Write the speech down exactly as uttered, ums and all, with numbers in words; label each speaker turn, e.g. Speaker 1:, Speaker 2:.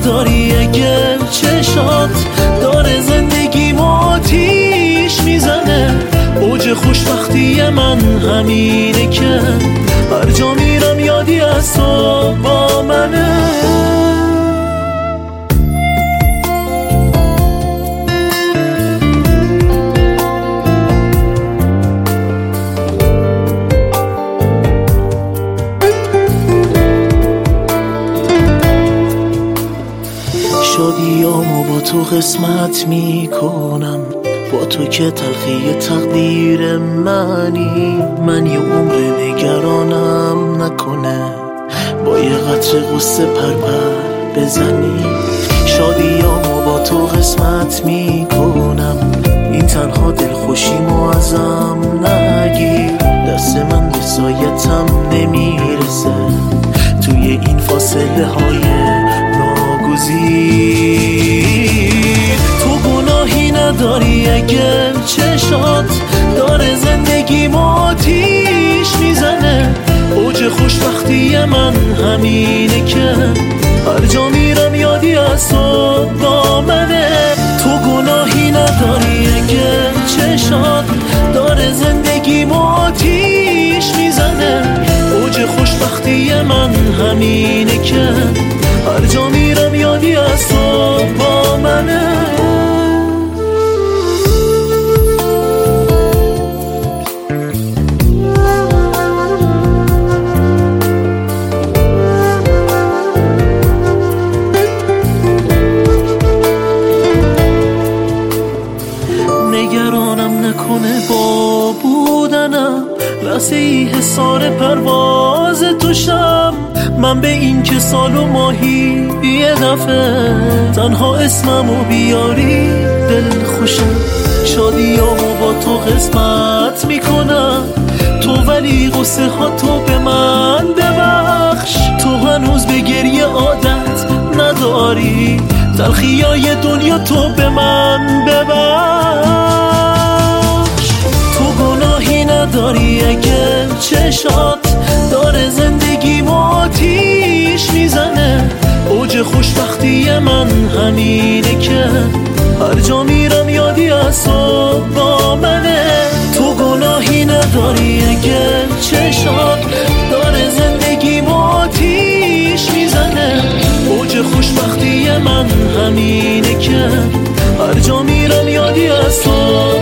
Speaker 1: نداری اگه چشات داره زندگی آتیش میزنه. اوج خوشبختی من همینه که هر جا میرم یادی از تو با منه. شادیامو با تو قسمت میکنم، با تو که تلخی تقدیر منی. من یه عمر نگرانم نکنه با یه قطره غصه پر پر بزنی. شادیامو با تو قسمت میکنم، این تنها دلخوشیمو ازم نگیر. دست من به سایتم نمیرسه توی این فاصله های ناگزیر. تو گناهی نداری اگه چشات داره زندگی آتیش میزنه. اوج خوشبختی من همینه که هر جا میرم یادی از تو با منه. تو گناهی نداری اگه چشات داره زندگی آتیش میزنه. اوج خوشبختی من همینه که هر جا میرم یادی از تو با منه. نگرانم نکنه با بودنم لحظه ای حصار پرواز توشم. من به این که سال و ماهی یه دفعه تنها اسممو بیاری دل خوشم. شادیامو با تو قسمت میکنم، تو ولی غصه ها تو به من ببخش. تو هنوز به گریه عادت نداری، تلخیای دنیا تو به من ببخش. تو گناهی نداری اگه چشات داره زندگی آتیش میزنه. اوج خوشبختی من همینه که هر جا میرم یادی از تو با منه. تو گناهی نداری اگه چشات داره زندگی آتیش میزنه. اوج خوشبختی من همینه که هر جا میرم یادی از تو